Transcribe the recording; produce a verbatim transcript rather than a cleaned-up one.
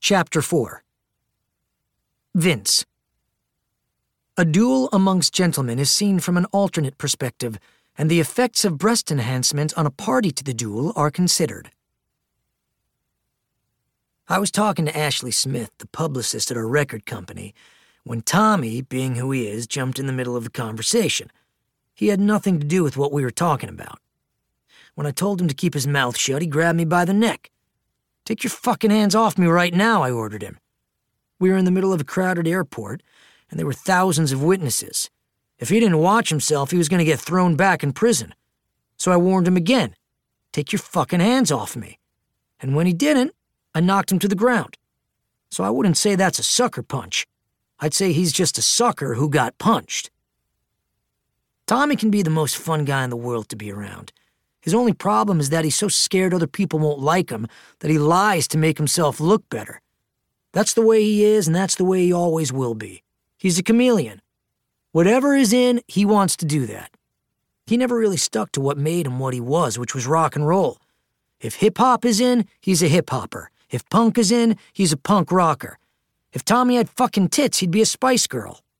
Chapter four. Vince. A duel amongst gentlemen is seen from an alternate perspective, and the effects of breast enhancement on a party to the duel are considered. I was talking to Ashley Smith, the publicist at our record company, when Tommy, being who he is, jumped in the middle of the conversation. He had nothing to do with what we were talking about. When I told him to keep his mouth shut, he grabbed me by the neck. "Take your fucking hands off me right now," I ordered him. We were in the middle of a crowded airport, and there were thousands of witnesses. If he didn't watch himself, he was going to get thrown back in prison. So I warned him again, "Take your fucking hands off me." And when he didn't, I knocked him to the ground. So I wouldn't say that's a sucker punch. I'd say he's just a sucker who got punched. Tommy can be the most fun guy in the world to be around. His only problem is that he's so scared other people won't like him that he lies to make himself look better. That's the way he is, and that's the way he always will be. He's a chameleon. Whatever is in, he wants to do that. He never really stuck to what made him what he was, which was rock and roll. If hip-hop is in, he's a hip-hopper. If punk is in, he's a punk rocker. If Tommy had fucking tits, he'd be a Spice Girl.